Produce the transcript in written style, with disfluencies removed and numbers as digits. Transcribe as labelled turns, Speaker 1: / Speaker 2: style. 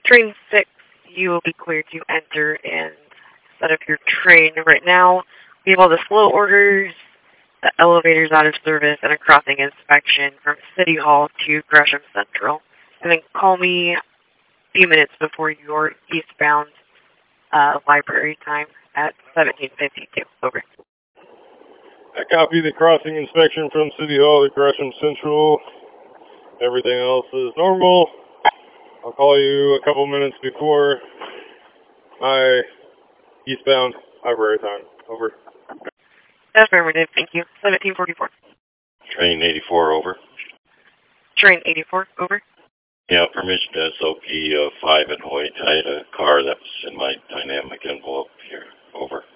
Speaker 1: Train 6, you will be cleared to enter and set up your train. Right now, we have all the slow orders, the elevators out of service, and a crossing inspection from City Hall to Gresham Central. And then call me a few minutes before your eastbound library time at 17:52. Over.
Speaker 2: I copy the crossing inspection from City Hall to Gresham Central. Everything else is normal. I'll call you a couple minutes before my eastbound library time. Over.
Speaker 1: Affirmative, thank you. 17:44.
Speaker 3: Train 84, over.
Speaker 1: Train 84, over.
Speaker 3: Yeah, permission to SOP 5 in Hoyt. I had a car that was in my dynamic envelope here. Over.